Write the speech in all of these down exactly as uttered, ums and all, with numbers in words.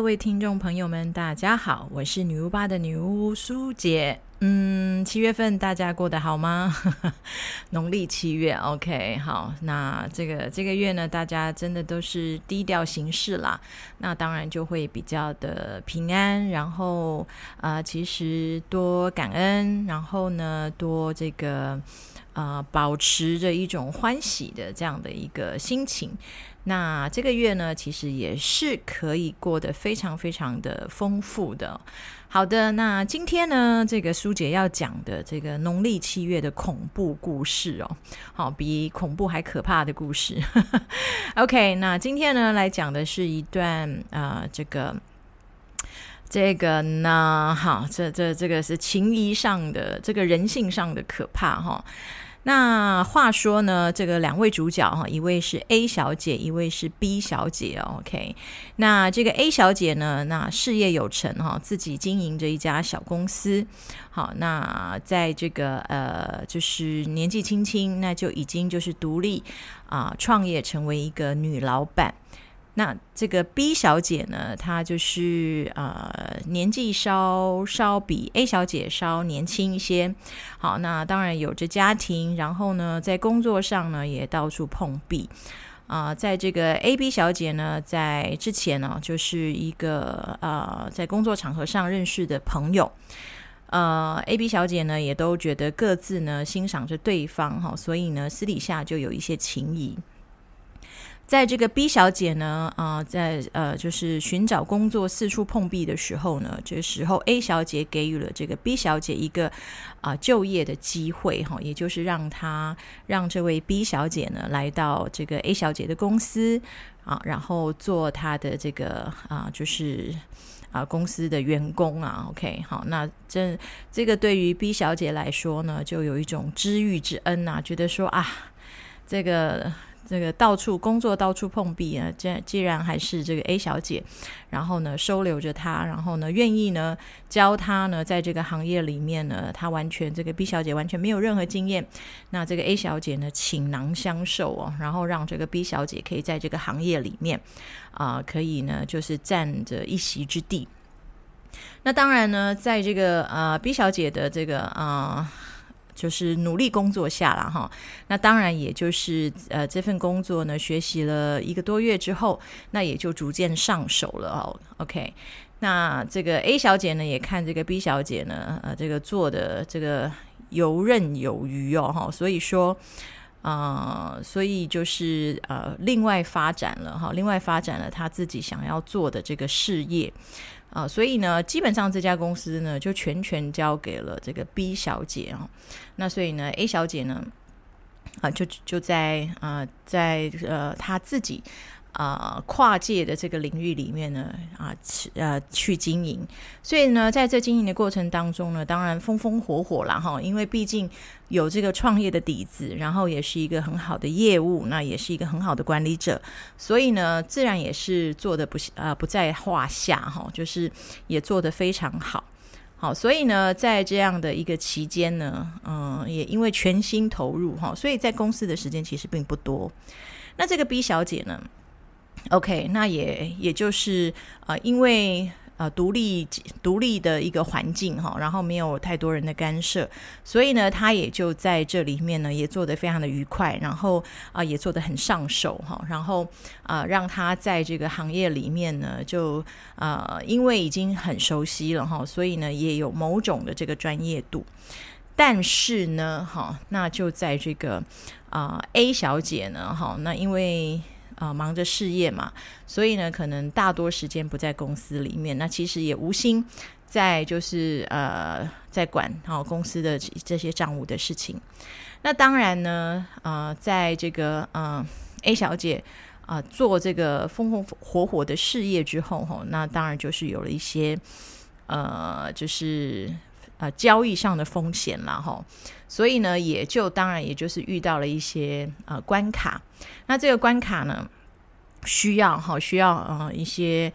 位听众朋友们大家好，我是女巫吧的女巫苏姐。嗯，七月份大家过得好吗？农历七月 OK 好，那这个这个月呢，大家真的都是低调行事啦，那当然就会比较的平安，然后呃，其实多感恩，然后呢多这个呃保持着一种欢喜的这样的一个心情。那这个月呢，其实也是可以过得非常非常的丰富的。好的，那今天呢，这个苏姐要讲的这个农历七月的恐怖故事哦，好，比恐怖还可怕的故事。OK， 那今天呢来讲的是一段呃，这个这个呢，好，这这这个是情谊上的，这个人性上的可怕哈。那话说呢，这个两位主角一位是 A 小姐，一位是 B 小姐 OK， 那这个 A 小姐呢，那事业有成自己经营着一家小公司。好，那在这个呃，就是年纪轻轻，那就已经就是独立啊、呃，创业成为一个女老板。那这个 B 小姐呢，她就是呃年纪稍稍比 A 小姐稍年轻一些。好，那当然有着家庭，然后呢在工作上呢也到处碰壁。啊、呃，在这个 A B 小姐呢，在之前呢就是一个呃在工作场合上认识的朋友。呃 A B 小姐呢也都觉得各自呢欣赏着对方哈，所以呢私底下就有一些情谊。在这个 B 小姐呢，呃，在呃就是寻找工作四处碰壁的时候呢，这个时候 A 小姐给予了这个 B 小姐一个啊、呃、就业的机会哈，也就是让她让这位 B 小姐呢来到这个 A 小姐的公司啊，然后做她的这个啊、呃、就是啊、呃、公司的员工啊 OK 好，那这这个对于 B 小姐来说呢，就有一种知遇之恩啊，觉得说啊这个。这个到处工作到处碰壁啊，既然还是这个 A 小姐，然后呢收留着她，然后呢愿意呢教她呢在这个行业里面呢，她完全这个 B 小姐完全没有任何经验，那这个 A 小姐呢倾囊相授哦，然后让这个 B 小姐可以在这个行业里面啊、呃，可以呢就是占着一席之地。那当然呢，在这个呃 B 小姐的这个呃就是努力工作下啦哈，那当然也就是呃这份工作呢学习了一个多月之后，那也就逐渐上手了哦 OK， 那这个 A 小姐呢也看这个 B 小姐呢呃这个做的这个游刃有余哦哈，所以说呃所以就是呃另外发展了哈，另外发展了她自己想要做的这个事业。啊、呃，所以呢，基本上这家公司呢就全权交给了这个 B 小姐啊、哦。那所以呢 ，A 小姐呢，啊、呃，就就在啊、呃，在呃她自己啊、呃、跨界的这个领域里面呢啊呃去经营。所以呢，在这经营的过程当中呢，当然风风火火啦哈，因为毕竟有这个创业的底子，然后也是一个很好的业务，那也是一个很好的管理者，所以呢自然也是做的不呃不在话下哈，就是也做得非常好。好，所以呢在这样的一个期间呢嗯、呃，也因为全心投入哈，所以在公司的时间其实并不多。那这个 B 小姐呢 OK， 那也也就是呃因为呃，独立独立的一个环境哈，然后没有太多人的干涉，所以呢，他也就在这里面呢，也做得非常的愉快，然后啊、呃，也做得很上手哈，然后啊、呃，让他在这个行业里面呢，就呃，因为已经很熟悉了哈，所以呢，也有某种的这个专业度。但是呢，哈，那就在这个啊、呃、A 小姐呢，哈，那因为呃，忙着事业嘛，所以呢可能大多时间不在公司里面，那其实也无心在就是呃在管、哦、公司的这些账务的事情。那当然呢呃在这个呃 A 小姐啊、呃、做这个风风火火的事业之后、哦、那当然就是有了一些呃就是呃交易上的风险啦齁，所以呢也就当然也就是遇到了一些呃关卡。那这个关卡呢需要齁需要呃一些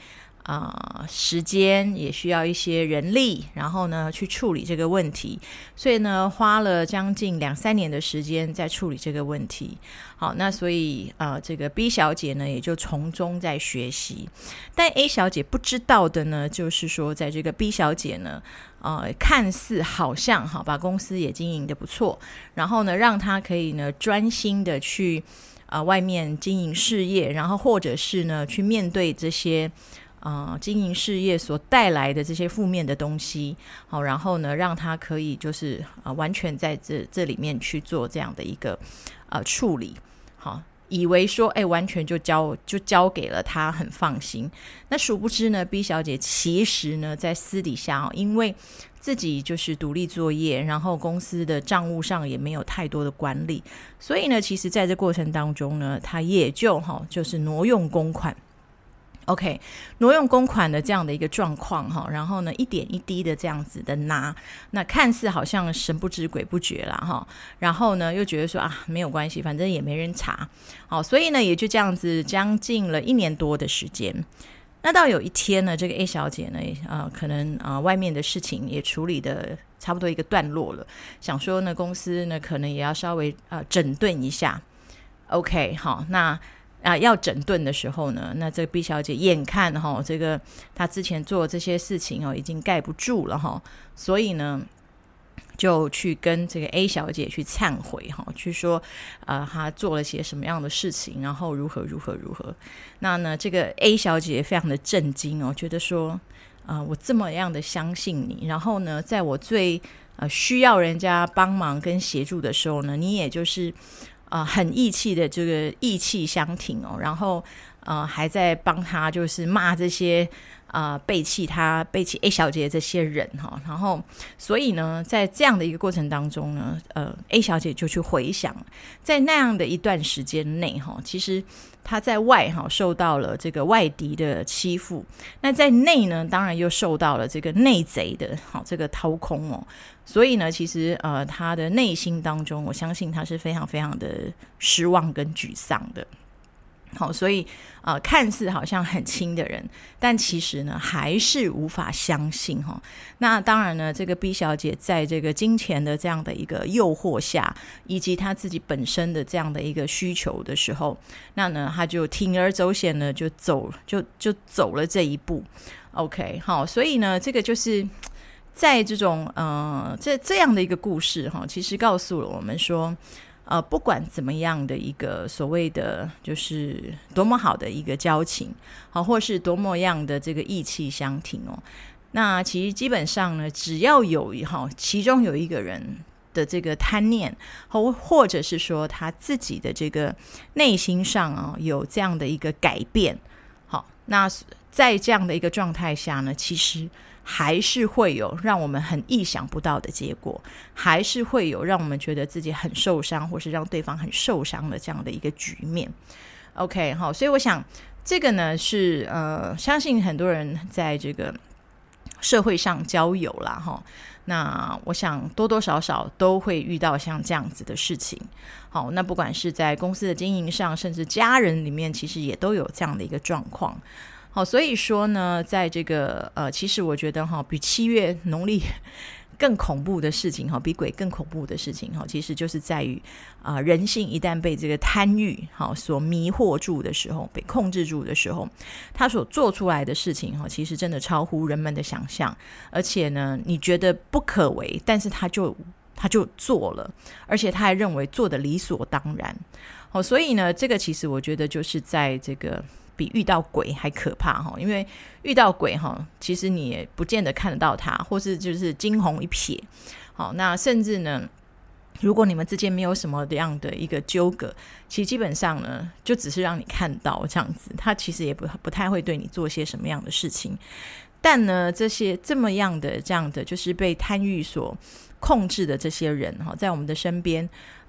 呃，时间，也需要一些人力，然后呢去处理这个问题，所以呢花了将近两三年的时间在处理这个问题。好，那所以呃，这个 B 小姐呢也就从中在学习，但 A 小姐不知道的呢，就是说在这个 B 小姐呢呃，看似好像好把公司也经营得不错，然后呢让她可以呢专心的去呃外面经营事业，然后或者是呢去面对这些呃，经营事业所带来的这些负面的东西，好，然后呢，让他可以就是呃，完全在这这里面去做这样的一个呃处理，好，以为说哎，完全就交就交给了他，很放心。那殊不知呢 ，B 小姐其实呢，在私底下，因为自己就是独立作业，然后公司的账务上也没有太多的管理，所以呢，其实在这过程当中呢，他也就哈，就是挪用公款。OK， 挪用公款的这样的一个状况哈，然后呢一点一滴的这样子的拿，那看似好像神不知鬼不觉啦哈，然后呢又觉得说啊没有关系，反正也没人查，好，所以呢也就这样子将近了一年多的时间。那到有一天呢，这个 A 小姐呢，呃，可能呃外面的事情也处理的差不多一个段落了，想说呢公司呢可能也要稍微呃整顿一下。OK， 好，那。啊，要整顿的时候呢，那这个 B 小姐眼看哈，这个她之前做的这些事情哦，已经盖不住了哈，所以呢，就去跟这个 A 小姐去忏悔哈，去说呃她做了些什么样的事情，然后如何如何如何。那呢，这个 A 小姐非常的震惊哦，觉得说呃我这么样的相信你，然后呢，在我最呃需要人家帮忙跟协助的时候呢，你也就是呃，很义气的这个义气相挺哦，然后呃还在帮他就是骂这些呃背弃他背弃 A 小姐这些人哈、哦，然后所以呢，在这样的一个过程当中呢，呃 A 小姐就去回想，在那样的一段时间内哈、哦，其实她在外哈、哦、受到了这个外敌的欺负，那在内呢，当然又受到了这个内贼的好、哦、这个掏空哦。所以呢，其实呃，他的内心当中，我相信他是非常非常的失望跟沮丧的。好，所以呃，看似好像很亲的人，但其实呢，还是无法相信哈、哦。那当然呢，这个 B 小姐在这个金钱的这样的一个诱惑下，以及她自己本身的这样的一个需求的时候，那呢，她就铤而走险呢，就走就就走了这一步。OK， 好，所以呢，这个就是。在这种呃这这样的一个故事哈，其实告诉了我们说，呃，不管怎么样的一个所谓的就是多么好的一个交情，好，或是多么样的这个义气相挺哦，那其实基本上呢，只要有哈其中有一个人的这个贪念，或或者是说他自己的这个内心上啊、哦、有这样的一个改变，好，那在这样的一个状态下呢，其实。还是会有让我们很意想不到的结果，还是会有让我们觉得自己很受伤，或是让对方很受伤的这样的一个局面。OK， 好，所以我想这个呢是呃，相信很多人在这个社会上交友啦哈，那我想多多少少都会遇到像这样子的事情。好，那不管是在公司的经营上，甚至家人里面，其实也都有这样的一个状况。好，所以说呢，在这个呃，其实我觉得哈，比七月农历更恐怖的事情哈，比鬼更恐怖的事情哈，其实就是在于啊、呃，人性一旦被这个贪欲哈所迷惑住的时候，被控制住的时候，他所做出来的事情哈，其实真的超乎人们的想象，而且呢，你觉得不可为，但是他就他就做了，而且他还认为做的理所当然。好，所以呢，这个其实我觉得就是在这个。比遇到鬼还可怕，因为遇到鬼其实你也不见得看得到他，或是就是惊鸿一瞥。好，那甚至呢，如果你们之间没有什么样的一个纠葛，其实基本上呢，就只是让你看到这样子，他其实也 不, 不太会对你做些什么样的事情。但呢，这些这么样的这样的就是被贪欲所控制的这些人在我们的身边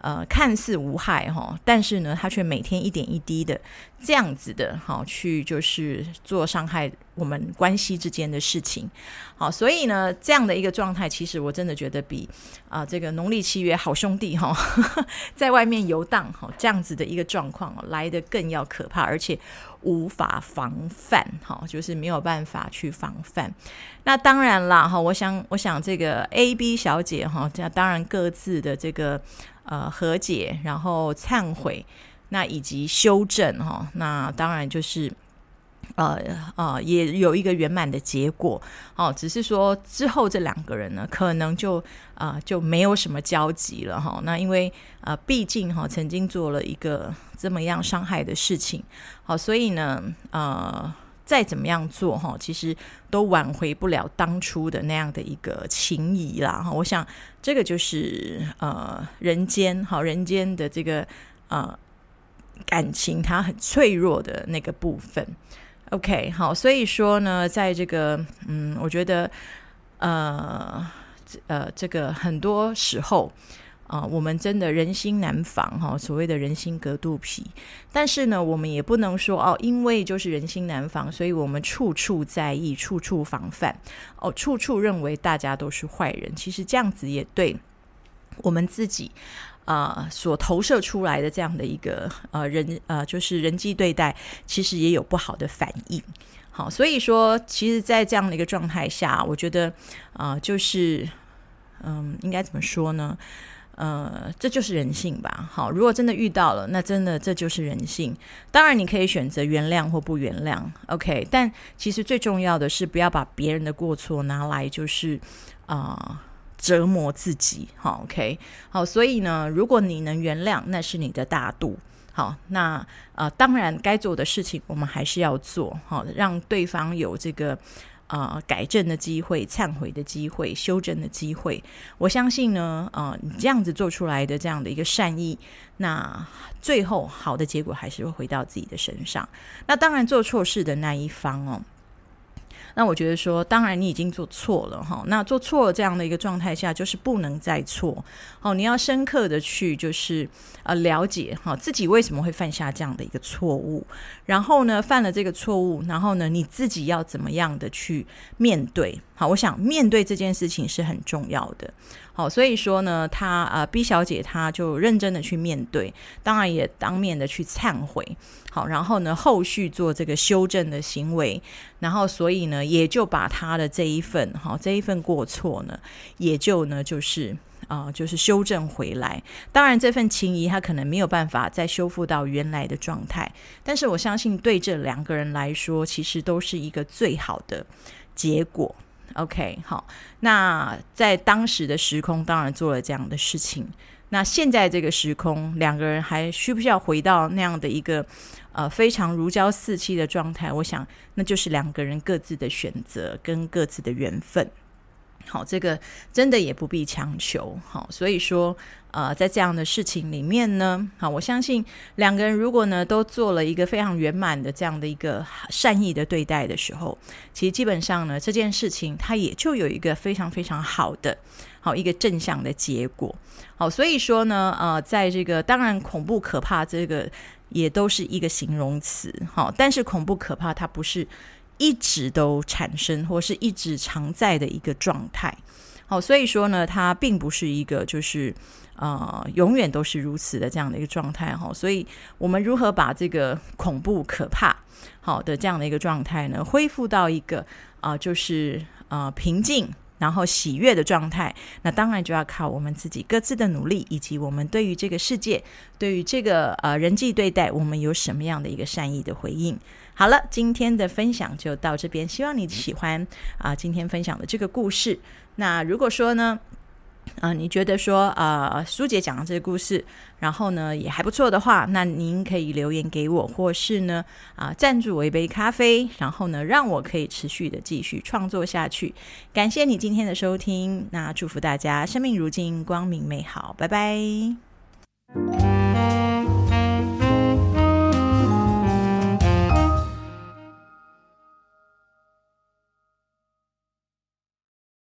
呃看似无害哈，但是呢他却每天一点一滴的这样子的哈去就是做伤害我们关系之间的事情。好，所以呢这样的一个状态，其实我真的觉得比啊、呃、这个农历七月好兄弟哈在外面游荡哈这样子的一个状况来得更要可怕，而且无法防范哈，就是没有办法去防范。那当然啦哈，我想我想这个 A、B 小姐哈，当然各自的这个呃和解，然后忏悔，那以及修正哈，那当然就是呃呃也有一个圆满的结果哦，只是说之后这两个人呢，可能就呃就没有什么交集了哈。那因为呃毕竟哈曾经做了一个这么样伤害的事情，好，所以呢呃再怎么样做哈，其实都挽回不了当初的那样的一个情谊啦。我想这个就是呃人间好人间的这个呃感情，它很脆弱的那个部分。OK， 好，所以说呢，在这个嗯，我觉得呃呃这个很多时候啊、呃，我们真的人心难防哈，所谓的人心隔肚皮。但是呢，我们也不能说哦，因为就是人心难防，所以我们处处在意，处处防范，哦，处处认为大家都是坏人。其实这样子也对我们自己呃所投射出来的这样的一个呃人呃就是人际对待，其实也有不好的反应。好，所以说，其实，在这样的一个状态下，我觉得呃就是嗯，应该怎么说呢？呃，这就是人性吧。好，如果真的遇到了，那真的这就是人性。当然，你可以选择原谅或不原谅 ，OK。但其实最重要的是，不要把别人的过错拿来就是啊、呃、折磨自己。好 ，OK。好，所以呢，如果你能原谅，那是你的大度。好，那呃，当然该做的事情我们还是要做，好，让对方有这个呃改正的机会、忏悔的机会、修正的机会。我相信呢，呃，你这样子做出来的这样的一个善意，那最后好的结果还是会回到自己的身上。那当然，做错事的那一方哦。那我觉得说，当然你已经做错了哈，那做错了这样的一个状态下，就是不能再错哦。你要深刻的去就是呃了解哈自己为什么会犯下这样的一个错误，然后呢犯了这个错误，然后呢你自己要怎么样的去面对。好，我想面对这件事情是很重要的。好，所以说呢，她呃 B 小姐她就认真的去面对，当然也当面的去忏悔。好，然后呢，后续做这个修正的行为，然后所以呢，也就把她的这一份好这一份过错呢，也就呢就是啊、呃，就是修正回来。当然，这份情谊她可能没有办法再修复到原来的状态，但是我相信对这两个人来说，其实都是一个最好的结果。OK， 好，那在当时的时空当然做了这样的事情，那现在这个时空两个人还需不需要回到那样的一个呃非常如胶似漆的状态，我想那就是两个人各自的选择跟各自的缘分。好，这个真的也不必强求。好，所以说呃，在这样的事情里面呢，好，我相信两个人如果呢都做了一个非常圆满的这样的一个善意的对待的时候，其实基本上呢这件事情它也就有一个非常非常好的好一个正向的结果。好，所以说呢呃，在这个当然恐怖可怕这个也都是一个形容词。好，但是恐怖可怕它不是一直都产生或是一直常在的一个状态。好，所以说呢它并不是一个就是呃永远都是如此的这样的一个状态。好，所以我们如何把这个恐怖可怕好的这样的一个状态呢恢复到一个啊、呃、就是呃平静然后喜悦的状态，那当然就要靠我们自己各自的努力，以及我们对于这个世界对于这个呃人际对待我们有什么样的一个善意的回应。好了，今天的分享就到这边，希望你喜欢啊、呃、今天分享的这个故事。那如果说呢啊、呃，你觉得说呃苏姐讲的这个故事然后呢也还不错的话，那您可以留言给我，或是呢啊、呃、赞助我一杯咖啡，然后呢让我可以持续的继续创作下去。感谢你今天的收听，那祝福大家生命如金，光明美好，拜拜。